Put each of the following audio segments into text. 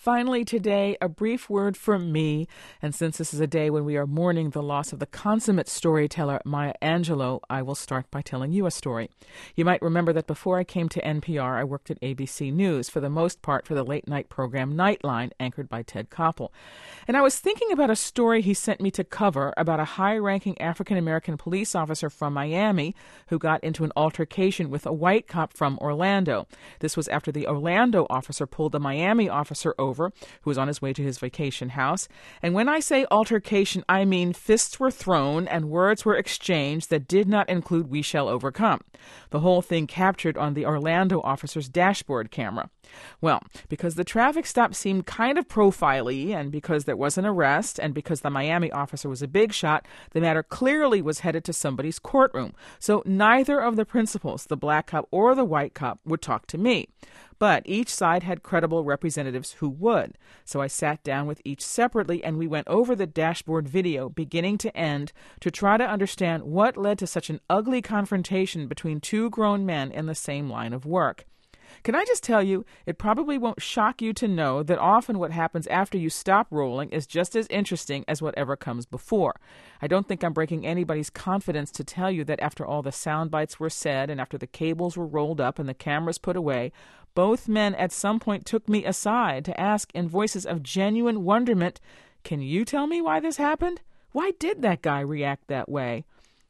finally today, a brief word from me. And since this is a day when we are mourning the loss of the consummate storyteller Maya Angelou, I will start by telling you a story. You might remember that before I came to NPR, I worked at ABC News, for the most part for the late-night program Nightline, anchored by Ted Koppel. And I was thinking about a story he sent me to cover about a high-ranking African-American police officer from Miami who got into an altercation with a white cop from Orlando. This was after the Orlando officer pulled the Miami officer over, who was on his way to his vacation house. And when I say altercation, I mean fists were thrown and words were exchanged that did not include "we shall overcome." The whole thing captured on the Orlando officer's dashboard camera. Well, because the traffic stop seemed kind of profile-y, and because there was an arrest, and because the Miami officer was a big shot, the matter clearly was headed to somebody's courtroom. So neither of the principals, the black cop or the white cop, would talk to me. But each side had credible representatives who would. So I sat down with each separately, and we went over the dashboard video, beginning to end, to try to understand what led to such an ugly confrontation between two grown men in the same line of work. Can I just tell you, it probably won't shock you to know that often what happens after you stop rolling is just as interesting as whatever comes before. I don't think I'm breaking anybody's confidence to tell you that after all the sound bites were said and after the cables were rolled up and the cameras put away, both men at some point took me aside to ask in voices of genuine wonderment, "Can you tell me why this happened? Why did that guy react that way?"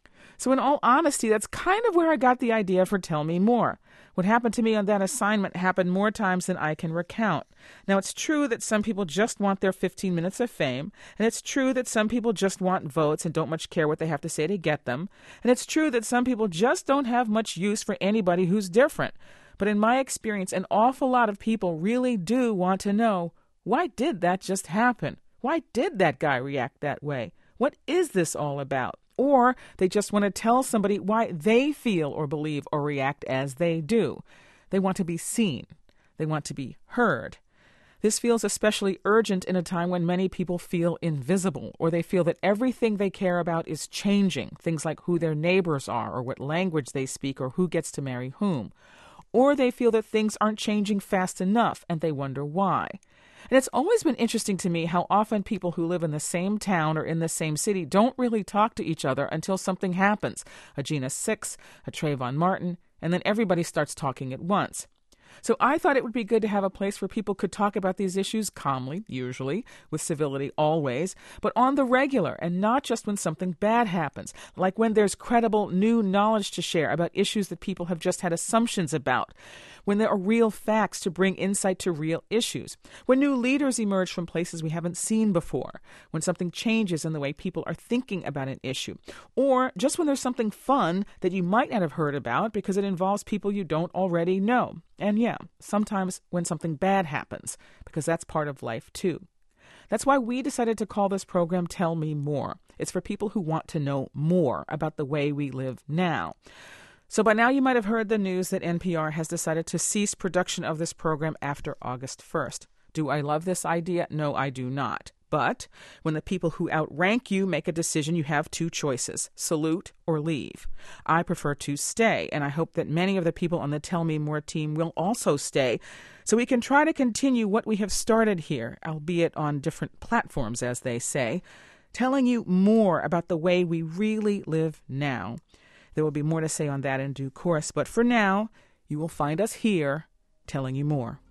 So in all honesty, that's kind of where I got the idea for Tell Me More. What happened to me on that assignment happened more times than I can recount. Now, it's true that some people just want their 15 minutes of fame, and it's true that some people just want votes and don't much care what they have to say to get them, and it's true that some people just don't have much use for anybody who's different. But in my experience, an awful lot of people really do want to know, why did that just happen? Why did that guy react that way? What is this all about? Or they just want to tell somebody why they feel or believe or react as they do. They want to be seen. They want to be heard. This feels especially urgent in a time when many people feel invisible, or they feel that everything they care about is changing, things like who their neighbors are, or what language they speak, or who gets to marry whom. Or they feel that things aren't changing fast enough, and they wonder why. And it's always been interesting to me how often people who live in the same town or in the same city don't really talk to each other until something happens. A Gina Six, a Trayvon Martin, and then everybody starts talking at once. So I thought it would be good to have a place where people could talk about these issues calmly, usually, with civility always, but on the regular and not just when something bad happens, like when there's credible new knowledge to share about issues that people have just had assumptions about, when there are real facts to bring insight to real issues, when new leaders emerge from places we haven't seen before, when something changes in the way people are thinking about an issue, or just when there's something fun that you might not have heard about because it involves people you don't already know. And yeah, sometimes when something bad happens, because that's part of life too. That's why we decided to call this program Tell Me More. It's for people who want to know more about the way we live now. So by now you might have heard the news that NPR has decided to cease production of this program after August 1st. Do I love this idea? No, I do not. But when the people who outrank you make a decision, you have two choices: salute or leave. I prefer to stay, and I hope that many of the people on the Tell Me More team will also stay, so we can try to continue what we have started here, albeit on different platforms, as they say, telling you more about the way we really live now. There will be more to say on that in due course, but for now, you will find us here telling you more.